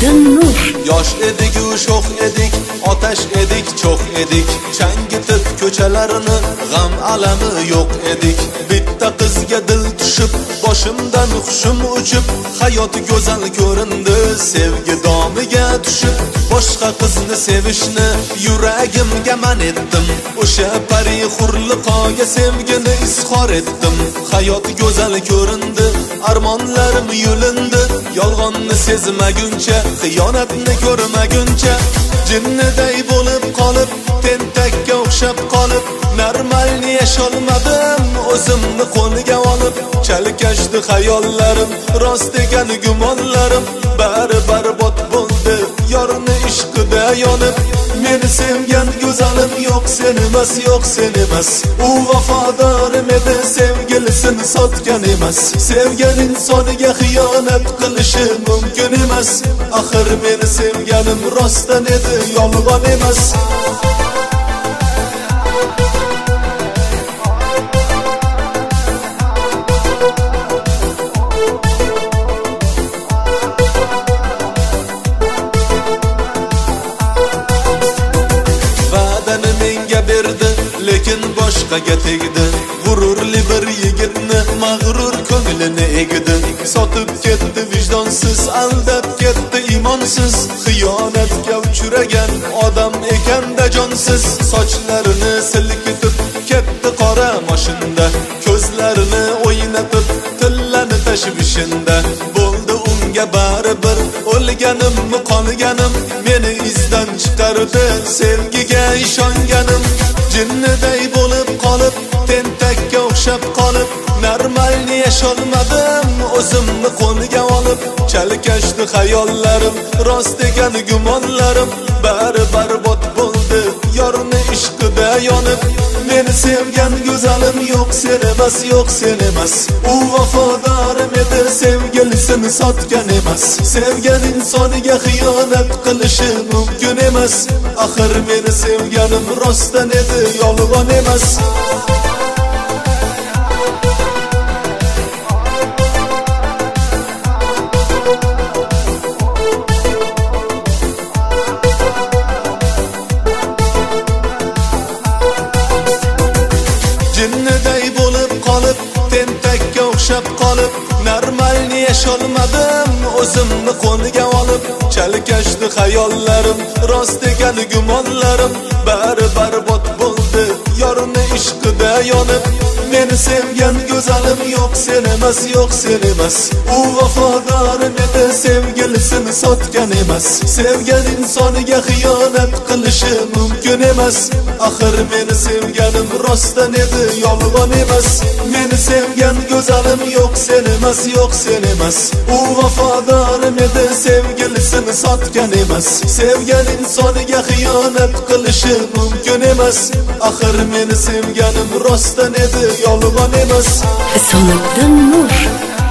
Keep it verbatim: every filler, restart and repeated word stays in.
Hisobiddin Nur. Yosh edik, sho'x edik, otash edik, cho'x edik. Changitib ko'chalarini g'am alami yo'q edik. Bitta qizga dil tushib, boshimdan hushim uchib, hayot go'zal ko'rindi. Sevgi domiga tushib, boshqa qizni sevishni yuragimga man etdim. O'sha pari hurliqoga sevgini izhor etdim. Hayot go'zal ko'rindi, armonlarim yulindi. Yolg'onni sezmaguncha, xiyonatni ko'rmaguncha, jinniday bo'lib qolib, tentakka o'xshab qolib, normalni yasholmadim, o'zimni qo'liga olib. Chalkashdi xayollarim, rost ekan gumonlarim, bari barbod bo'ldi, yorni ishqida yonib. Meni sevgan go'zalim yo'q, sen emas, yo'q sen emas. U vafodorim edi, sevgilisini sotgan emas. Sevgan insoniga xiyonat qilishi mumkin emas. Axir meni sevganim rostdan edi, yolg'on emas. Lekin boshqaga tegdi, g'ururli bir yigitni mag'rur ko'nglini egdi. Sotib ketdi vijdonsiz, aldab ketdi imonsiz. Xiyonatga uchragan odam ekanda jonsiz. Sochlarini silkitib ketdi qora moshinda, ko'zlarini o'ynatib tillani tashvishinda. Bo'ldi unga baribir, o'lganimmi qolganim, meni izdan chiqardi sevgiga ishonganim. Jinniday bo'lib qolib, tentakka o'xshab qolib, normalni yasholmadim, o'zimni qo'liga olib. Chalkashdi xayollarim, rost ekan gumonlarim, bari barbod bo'ldi, yorni ishqida yonib. Meni sevgan go'zalim yo'q, sen emas, yo'q sen emas. U vafodorim edi, sevgilisini sotgan emas. Sevgan insoniga xiyonat qilishi mumkin emas. Axir meni sevganim rostdan edi, yolg'on emas. Jinniday bo'lib qolib, tentakka o'xshab qolib, normalni yasholmadim, o'zimni qo'liga olib. Chalkashdi xayollarim, rost ekan gumonlarim, bari barbod bo'ldi, yorni ishqida yonib. Meni sevgan go'zalim yo'q, sen emas, yo'q sen emas. U vafodorim edi, sevgilisini sotgan emas. Sevgan insoniga xiyonat qilishi mumkin emas. Axir meni sevganim rostdan edi, yolg'on emas. Meni sevgan go'zalim yo'q, sen emas, yo'q sen emas. U vafodorim edi, sevgilisini sotgan emas. Sevgan insoniga xiyonat qilishi mumkin emas. Axir meni sevganim rostdan edi, yolg'on emas. Hisobiddin Nur.